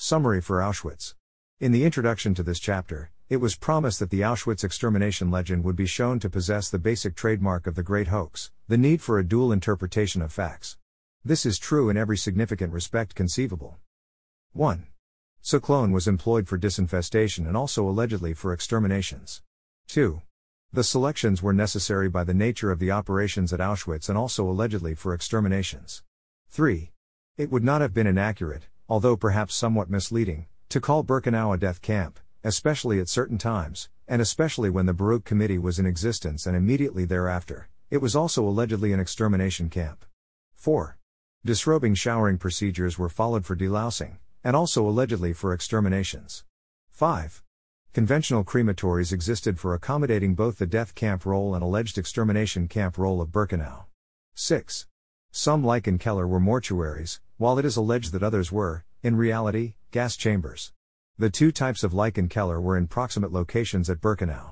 Summary for Auschwitz. In the introduction to this chapter, it was promised that the Auschwitz extermination legend would be shown to possess the basic trademark of the Great Hoax, the need for a dual interpretation of facts. This is true in every significant respect conceivable. 1. Cyclone was employed for disinfestation and also allegedly for exterminations. 2. The selections were necessary by the nature of the operations at Auschwitz and also allegedly for exterminations. 3. It would not have been inaccurate, although perhaps somewhat misleading, to call Birkenau a death camp, especially at certain times, and especially when the Baruch Committee was in existence and immediately thereafter. It was also allegedly an extermination camp. 4. Disrobing showering procedures were followed for delousing, and also allegedly for exterminations. 5. Conventional crematories existed for accommodating both the death camp role and alleged extermination camp role of Birkenau. 6. Some Leichenkeller were mortuaries, while it is alleged that others were, in reality, gas chambers. The two types of Leichenkeller were in proximate locations at Birkenau.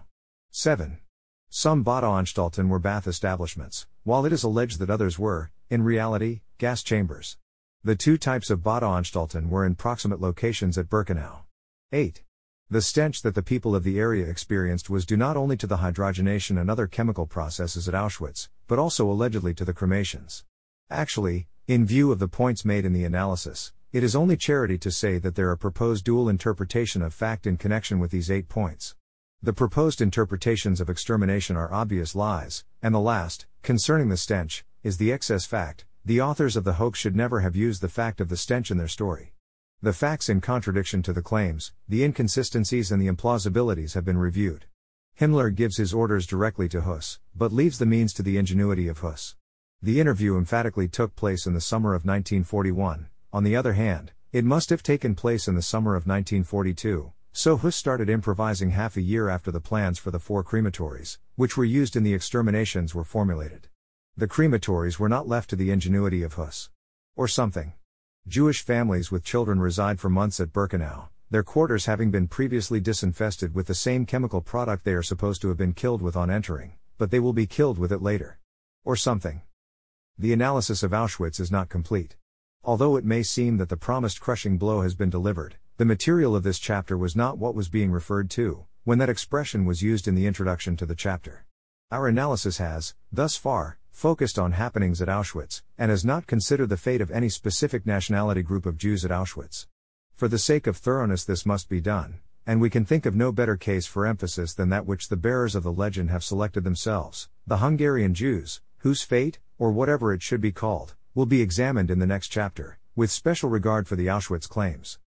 7. Some Badeanstalten were bath establishments, while it is alleged that others were, in reality, gas chambers. The two types of Badeanstalten were in proximate locations at Birkenau. 8. The stench that the people of the area experienced was due not only to the hydrogenation and other chemical processes at Auschwitz, but also allegedly to the cremations. Actually, in view of the points made in the analysis, it is only charity to say that there are proposed dual interpretation of fact in connection with these 8 points. The proposed interpretations of extermination are obvious lies, and the last, concerning the stench, is the excess fact. The authors of the hoax should never have used the fact of the stench in their story. The facts in contradiction to the claims, the inconsistencies and the implausibilities have been reviewed. Himmler gives his orders directly to Höss, but leaves the means to the ingenuity of Höss. The interview emphatically took place in the summer of 1941, on the other hand, it must have taken place in the summer of 1942, so Höss started improvising half a year after the plans for the 4 crematories, which were used in the exterminations were formulated. The crematories were not left to the ingenuity of Höss. Or something. Jewish families with children reside for months at Birkenau, their quarters having been previously disinfested with the same chemical product they are supposed to have been killed with on entering, but they will be killed with it later. Or something. The analysis of Auschwitz is not complete. Although it may seem that the promised crushing blow has been delivered, the material of this chapter was not what was being referred to, when that expression was used in the introduction to the chapter. Our analysis has, thus far, focused on happenings at Auschwitz, and has not considered the fate of any specific nationality group of Jews at Auschwitz. For the sake of thoroughness this must be done, and we can think of no better case for emphasis than that which the bearers of the legend have selected themselves, the Hungarian Jews, whose fate, or whatever it should be called, will be examined in the next chapter, with special regard for the Auschwitz claims.